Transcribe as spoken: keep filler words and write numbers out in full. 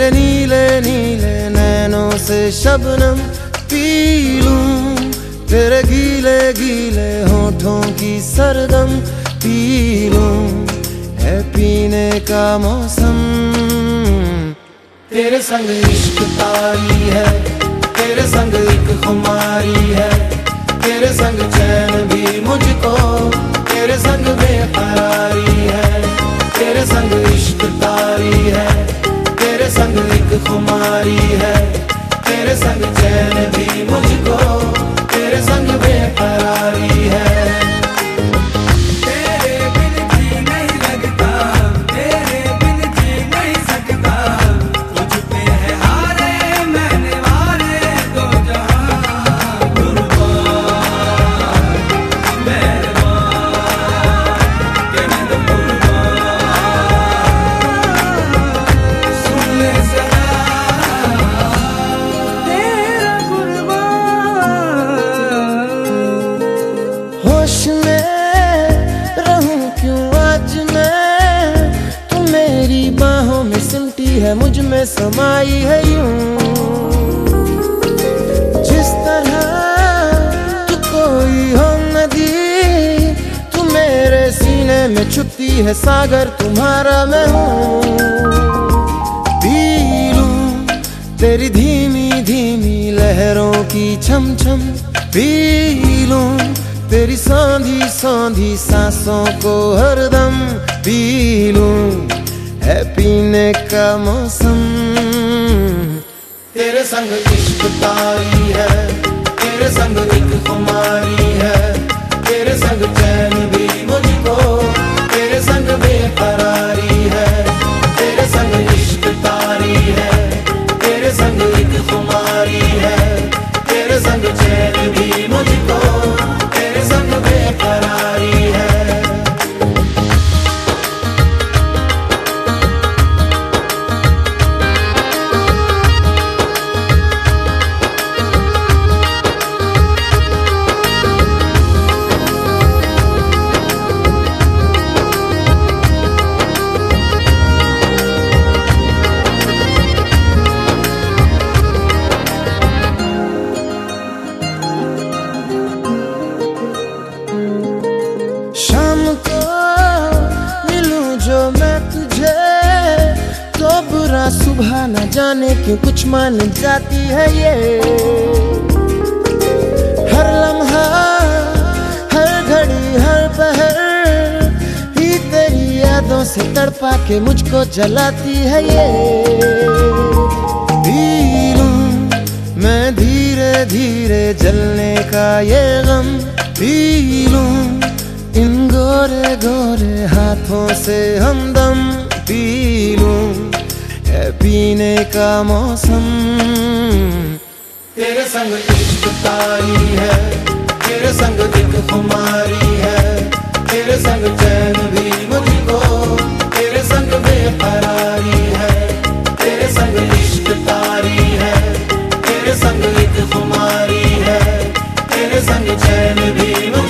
नीले नीले नैनों से शबनम पी लूं, तेरे गीले गीले होठों की सरगम पी लूं, है पीने का मौसम। तेरे संग इश्क तारी है, तेरे संग एक खुमारी है, तेरे संग चैन भी मुझको, तेरे संग बेकरारी है। तेरे संग इश्क तारी है, तेरे संग एक खुमारी है, तेरे संग चैन भी मुझको, तेरे संग बेकरारी है। होश में रहूं क्यों आज मैं, तू मेरी बाहों में सिमटी है, मुझ में समाई है यूं। जिस तरह तू कोई हो नदी, तू मेरे सीने में छुपती है सागर, तुम्हारा मैं हूँ। पी लूं तेरी धीमी धीमी लहरों की छम छम, पी लूं तेरी सांधी सांधी सांसों को हरदम, पी लूं है पीने का मौसम। तेरे संग इश्क तारी है, तेरे संग एक खुमारी है, तेरे संग चैन भी मुझको, तेरे संग बेकरारी है। तेरे संग इश्क तारी है, तेरे संग एक खुमारी है, तेरे संग चैन भी मुझको, तेरे संग बेकरारी है। शाम को मिलूं जो मैं तुझे, तो बुरा सुबह न जाने क्यों कुछ मान जाती है ये। हर लम्हा हर घड़ी हर पहर ही तेरी यादों से तड़पा के मुझको जलाती है ये। पी लूं मैं धीरे धीरे जलने का ये गम, पी लूं इन गोरे गोरे हाथों से हमदम, पी लूं है पीने का मौसम। तेरे संग इश्क तारी है, तेरे संग एक खुमारी है, तेरे संग चैन भी मुझको, तेरे संग बेकरारी है। तेरे संग इश्क तारी है, तेरे संग एक खुमारी है, तेरे संग चैन भी मुझको।